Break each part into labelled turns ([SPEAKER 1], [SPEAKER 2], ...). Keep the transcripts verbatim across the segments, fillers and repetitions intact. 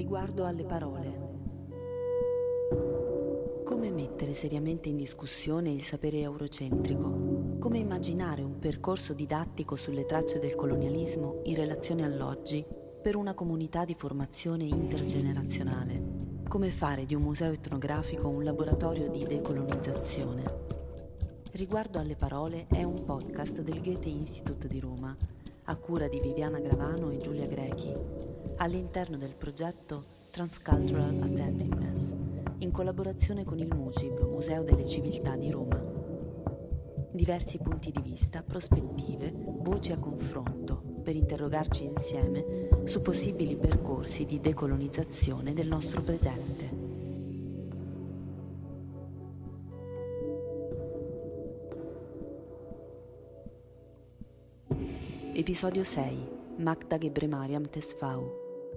[SPEAKER 1] Riguardo alle parole. Come mettere seriamente in discussione il sapere eurocentrico? Come immaginare un percorso didattico sulle tracce del colonialismo in relazione all'oggi per una comunità di formazione intergenerazionale? Come fare di un museo etnografico un laboratorio di decolonizzazione? Riguardo alle parole è un podcast del Goethe Institut di Roma, a cura di Viviana Gravano e Giulia Grechi, all'interno del progetto Transcultural Attentiveness, in collaborazione con il MUCIB, Museo delle Civiltà di Roma. Diversi punti di vista, prospettive, voci a confronto, per interrogarci insieme su possibili percorsi di decolonizzazione del nostro presente. Episodio sei. Magda Gebremariam Tesfau.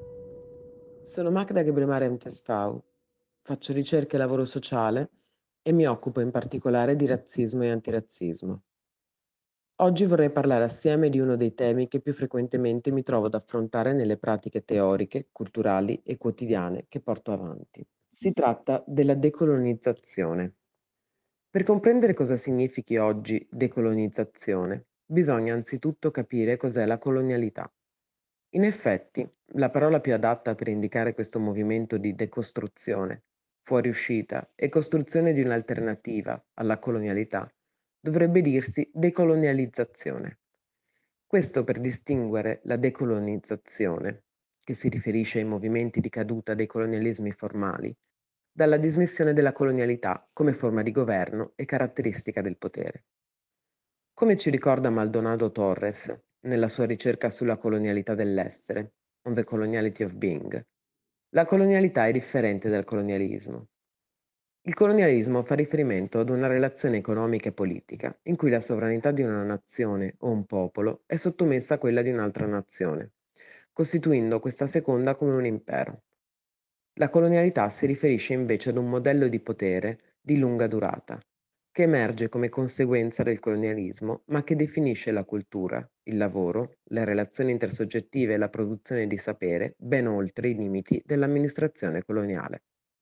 [SPEAKER 2] Sono Magda Gebremariam Tesfau, faccio ricerca e lavoro sociale e mi occupo in particolare di razzismo e antirazzismo. Oggi vorrei parlare assieme di uno dei temi che più frequentemente mi trovo ad affrontare nelle pratiche teoriche, culturali e quotidiane che porto avanti. Si tratta della decolonizzazione. Per comprendere cosa significhi oggi decolonizzazione, bisogna anzitutto capire cos'è la colonialità. In effetti, la parola più adatta per indicare questo movimento di decostruzione, fuoriuscita e costruzione di un'alternativa alla colonialità dovrebbe dirsi decolonializzazione. Questo per distinguere la decolonizzazione, che si riferisce ai movimenti di caduta dei colonialismi formali, dalla dismissione della colonialità come forma di governo e caratteristica del potere. Come ci ricorda Maldonado Torres nella sua ricerca sulla colonialità dell'essere, On the Coloniality of Being, la colonialità è differente dal colonialismo. Il colonialismo fa riferimento ad una relazione economica e politica in cui la sovranità di una nazione o un popolo è sottomessa a quella di un'altra nazione, costituendo questa seconda come un impero. La colonialità si riferisce invece ad un modello di potere di lunga durata, che emerge come conseguenza del colonialismo, ma che definisce la cultura, il lavoro, le relazioni intersoggettive e la produzione di sapere ben oltre i limiti dell'amministrazione coloniale.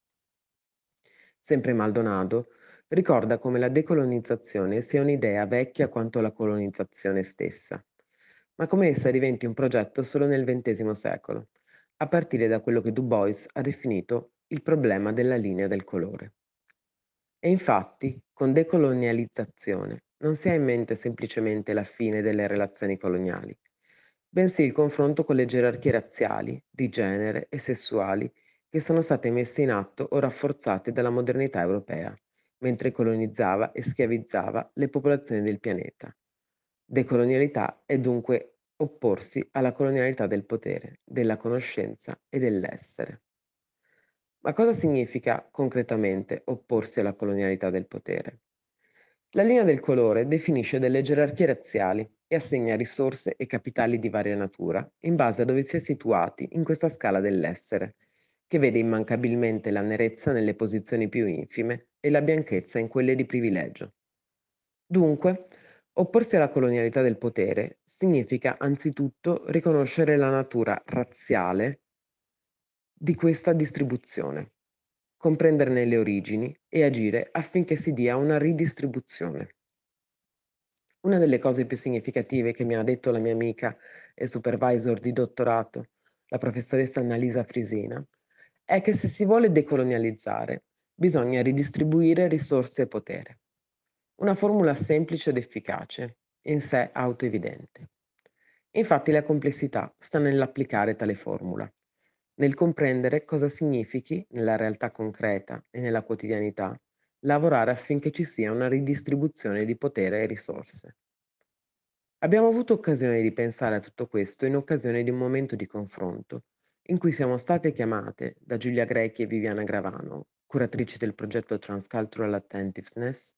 [SPEAKER 2] Sempre Maldonado ricorda come la decolonizzazione sia un'idea vecchia quanto la colonizzazione stessa, ma come essa diventi un progetto solo nel ventesimo secolo, a partire da quello che Du Bois ha definito il problema della linea del colore. E infatti, con decolonializzazione non si ha in mente semplicemente la fine delle relazioni coloniali, bensì il confronto con le gerarchie razziali, di genere e sessuali che sono state messe in atto o rafforzate dalla modernità europea, mentre colonizzava e schiavizzava le popolazioni del pianeta. Decolonialità è dunque opporsi alla colonialità del potere, della conoscenza e dell'essere. Ma cosa significa concretamente opporsi alla colonialità del potere? La linea del colore definisce delle gerarchie razziali e assegna risorse e capitali di varia natura in base a dove si è situati in questa scala dell'essere, che vede immancabilmente la nerezza nelle posizioni più infime e la bianchezza in quelle di privilegio. Dunque, opporsi alla colonialità del potere significa anzitutto riconoscere la natura razziale di questa distribuzione, comprenderne le origini e agire affinché si dia una ridistribuzione. Una delle cose più significative che mi ha detto la mia amica e supervisor di dottorato, la professoressa Annalisa Frisina, è che se si vuole decolonializzare, bisogna ridistribuire risorse e potere. Una formula semplice ed efficace, in sé autoevidente. Infatti la complessità sta nell'applicare tale formula, nel comprendere cosa significhi, nella realtà concreta e nella quotidianità, lavorare affinché ci sia una ridistribuzione di potere e risorse. Abbiamo avuto occasione di pensare a tutto questo in occasione di un momento di confronto, in cui siamo state chiamate da Giulia Grechi e Viviana Gravano, curatrici del progetto Transcultural Attentiveness,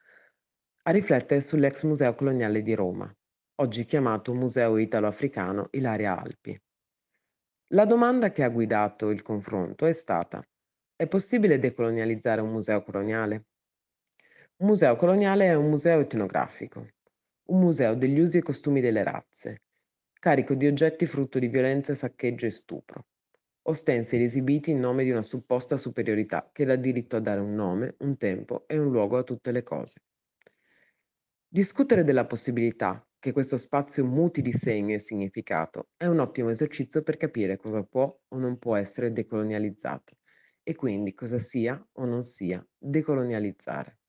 [SPEAKER 2] a riflettere sull'ex Museo Coloniale di Roma, oggi chiamato Museo Italo-Africano Ilaria Alpi. La domanda che ha guidato il confronto è stata: è possibile decolonializzare un museo coloniale? Un museo coloniale è un museo etnografico, un museo degli usi e costumi delle razze, carico di oggetti frutto di violenza, saccheggio e stupro, ostensili esibiti in nome di una supposta superiorità che dà diritto a dare un nome, un tempo e un luogo a tutte le cose. Discutere della possibilità che questo spazio muti di segno e significato è un ottimo esercizio per capire cosa può o non può essere decolonializzato e quindi cosa sia o non sia decolonializzare.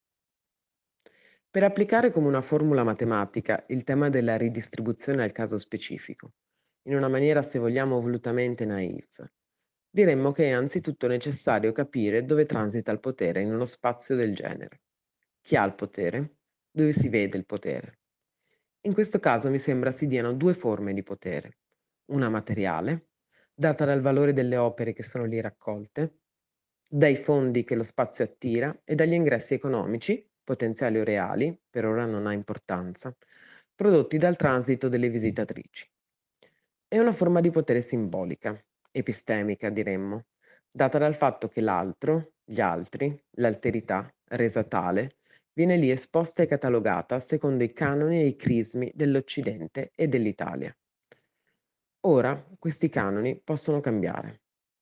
[SPEAKER 2] Per applicare come una formula matematica il tema della ridistribuzione al caso specifico, in una maniera se vogliamo volutamente naif, diremmo che è anzitutto necessario capire dove transita il potere in uno spazio del genere. Chi ha il potere? Dove si vede il potere? In questo caso mi sembra si diano due forme di potere. Una materiale, data dal valore delle opere che sono lì raccolte, dai fondi che lo spazio attira e dagli ingressi economici, potenziali o reali, per ora non ha importanza, prodotti dal transito delle visitatrici. È una forma di potere simbolica, epistemica diremmo, data dal fatto che l'altro, gli altri, l'alterità, resa tale, viene lì esposta e catalogata secondo i canoni e i crismi dell'Occidente e dell'Italia. Ora questi canoni possono cambiare,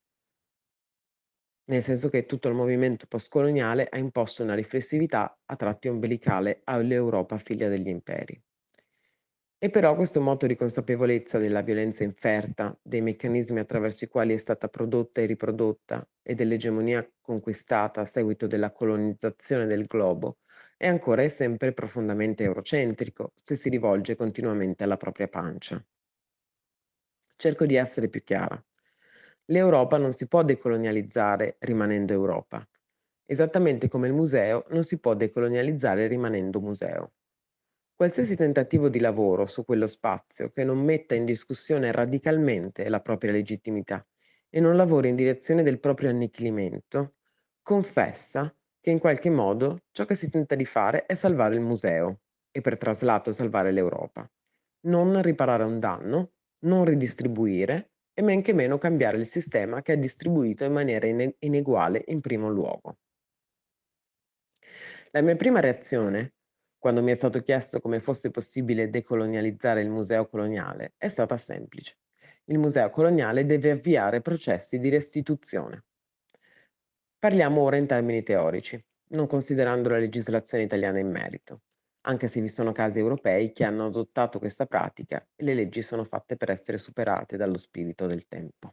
[SPEAKER 2] nel senso che tutto il movimento postcoloniale ha imposto una riflessività a tratti ombelicale all'Europa figlia degli imperi. E però questo moto di consapevolezza della violenza inferta, dei meccanismi attraverso i quali è stata prodotta e riprodotta e dell'egemonia conquistata a seguito della colonizzazione del globo, è ancora e sempre profondamente eurocentrico se si rivolge continuamente alla propria pancia. Cerco di essere più chiara. L'Europa non si può decolonializzare rimanendo Europa, esattamente come il museo non si può decolonializzare rimanendo museo. Qualsiasi tentativo di lavoro su quello spazio che non metta in discussione radicalmente la propria legittimità e non lavori in direzione del proprio annichilimento, confessa che in qualche modo ciò che si tenta di fare è salvare il museo e per traslato salvare l'Europa, non riparare un danno, non ridistribuire e men che meno cambiare il sistema che ha distribuito in maniera ine- ineguale in primo luogo. La mia prima reazione, quando mi è stato chiesto come fosse possibile decolonializzare il museo coloniale, è stata semplice. Il museo coloniale deve avviare processi di restituzione. Parliamo ora in termini teorici, non considerando la legislazione italiana in merito, anche se vi sono casi europei che hanno adottato questa pratica e le leggi sono fatte per essere superate dallo spirito del tempo.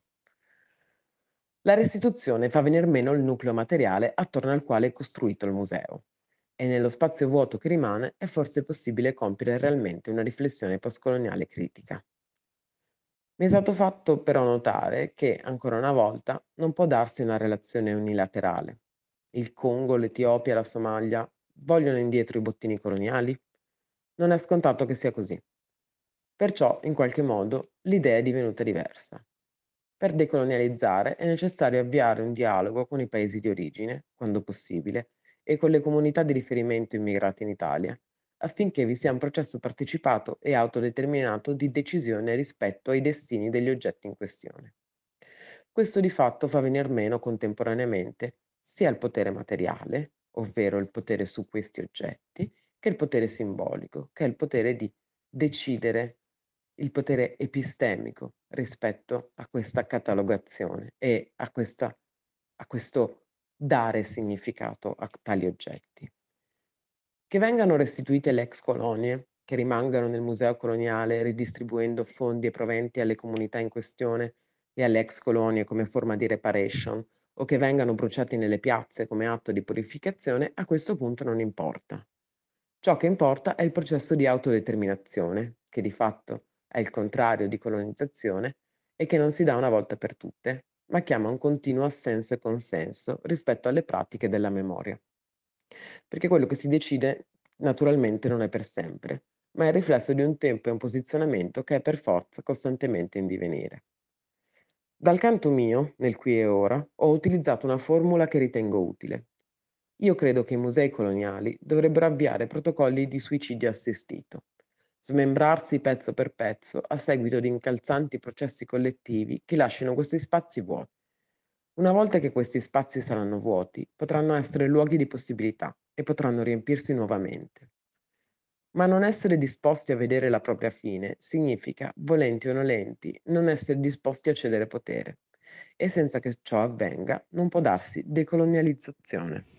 [SPEAKER 2] La restituzione fa venir meno il nucleo materiale attorno al quale è costruito il museo e nello spazio vuoto che rimane è forse possibile compiere realmente una riflessione postcoloniale critica. Mi è stato fatto però notare che, ancora una volta, non può darsi una relazione unilaterale. Il Congo, l'Etiopia, la Somalia vogliono indietro i bottini coloniali? Non è scontato che sia così. Perciò, in qualche modo, l'idea è divenuta diversa. Per decolonializzare è necessario avviare un dialogo con i paesi di origine, quando possibile, e con le comunità di riferimento immigrate in Italia, affinché vi sia un processo partecipato e autodeterminato di decisione rispetto ai destini degli oggetti in questione. Questo di fatto fa venir meno contemporaneamente sia il potere materiale, ovvero il potere su questi oggetti, che il potere simbolico, che è il potere di decidere, il potere epistemico rispetto a questa catalogazione e a questa a questo dare significato a tali oggetti. Che vengano restituite le ex colonie, che rimangano nel museo coloniale ridistribuendo fondi e proventi alle comunità in questione e alle ex colonie come forma di reparation, o che vengano bruciati nelle piazze come atto di purificazione, a questo punto non importa. Ciò che importa è il processo di autodeterminazione, che di fatto è il contrario di colonizzazione e che non si dà una volta per tutte, ma chiama un continuo assenso e consenso rispetto alle pratiche della memoria. Perché quello che si decide naturalmente non è per sempre, ma è il riflesso di un tempo e un posizionamento che è per forza costantemente in divenire. Dal canto mio, nel qui e ora, ho utilizzato una formula che ritengo utile. Io credo che i musei coloniali dovrebbero avviare protocolli di suicidio assistito, smembrarsi pezzo per pezzo a seguito di incalzanti processi collettivi che lasciano questi spazi vuoti. Una volta che questi spazi saranno vuoti, potranno essere luoghi di possibilità e potranno riempirsi nuovamente. Ma non essere disposti a vedere la propria fine significa, volenti o nolenti, non essere disposti a cedere potere. e senza che ciò avvenga non può darsi decolonializzazione.